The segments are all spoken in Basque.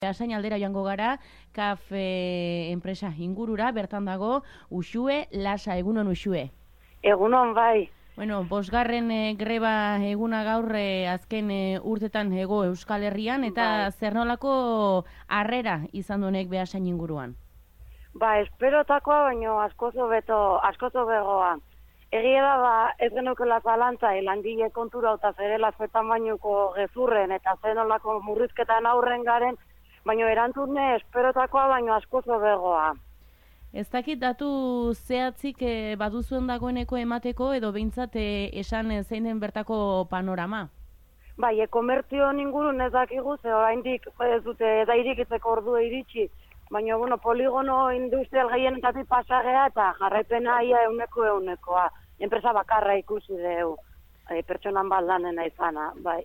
Asain aldera joango gara, kafe enpresa ingurura, bertan dago, Uxue Lasa, egunon Uxue. Egunon, bai. Bueno, bosgarren greba eguna gaur azken urtetan ego Euskal Herrian, eta bai. zer nolako harrera izan duenek Beasain inguruan? Ba, esperotakoa, baino askozo begoa. Egia da, ez genukela zalantza, langile kontura eta zerela zetan bainuko gezurren, eta zenolako murrizketan aurren garen, baino erantzune esperotakoa, baino askozo begoa. Ez dakit datu zehatzik baduzuen dagoeneko emateko, edo behintzat esan zein den bertako panorama? Bai, komertzio ingurun ez dakigu, ze oraindik ez dute da irikitzeko ordua iritsi, baina bueno, poligono industrial gehienetatik pasagea eta jarraipena ia ehunekoa. Enpresa bakarra ikusi deu, pertsonan baldanena izana, bai.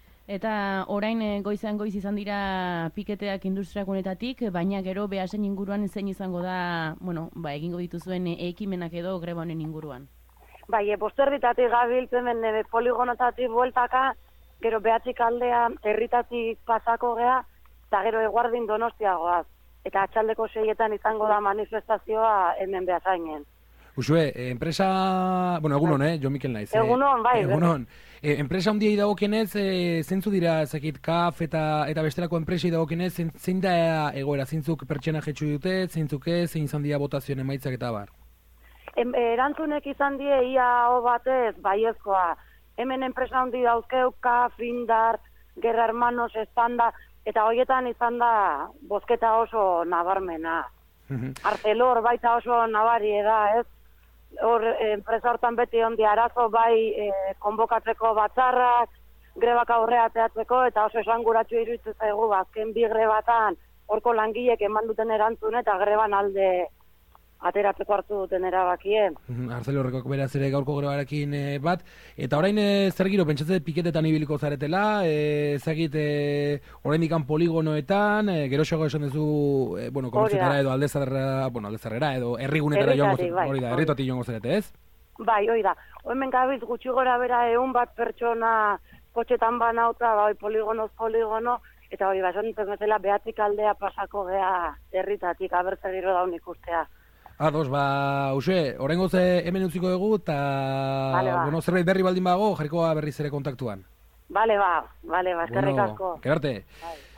Eta orain goizean goiz izan dira piketeak industriagunetatik, baina gero Beasain inguruan zein izango da, bueno, egingo dituzuen ekimenak edo greba honen inguruan. Bai, posterditatik gabiltzen den poligonotatik bueltaka, gero Behatzik aldea herritatik pasako gea, eta gero Eguardin Donostiagoaz. Eta atxaldeko 6etan izango da manifestazioa hemen Beasainen. Uxue, enpresa... Bueno, egunon, Jo Mikel naiz. Egunon, bai. Egunon. Enpresa handiei dagokienez, zeintzu dira, zakit, KAF eta bestelako enpresei dagokienez, zein da egoera, zeintzuk pertsena jetxu dute, zeintzuk ez, zein izan dira botazioen emaitzak eta bar? Erantzunek izan die ia hau batez, baiezkoa. Hemen enpresa handi dauzkeu, KAF, Indar, Gerra Hermanos, Estanda, eta horietan izan da bozketa oso nabarmena. Arcelor baita oso nabari da, ez? Hor, enpresa hortan beti ondi arazo bai konbokatzeko batzarrak, grebak aurrea teatzeko, eta oso esanguratxo iruditzen zaigu, azken bi grebatan horko langilek eman duten erantzun eta greban alde ateratzeko hartu duten erabakie. Arcelorrekok beraz ere gaurko grebarekin bat, eta orain zer giro, pentsatzen piketetan ibiliko zaretela, ezagit oraindik poligonoetan, geroxago esan duzu, komertzietara edo aldezarrera edo herrigunetara joango zarete, hori da, herritatik joango zarete, ez? Bai, hori da. Hemen gabiz gutxi gora bera 100 bat pertsona kotxetan banauta, poligono, eta hori esan duten bezala Behatzik aldea pasako gea herritatik, abertze giro daun ikustea. Ados, Uxue, oraingoz hemen utziko dugu, eta zerbait berri baldin bago, jarriko berriz ere kontaktuan. Bale, eskerrik asko. Kerarte.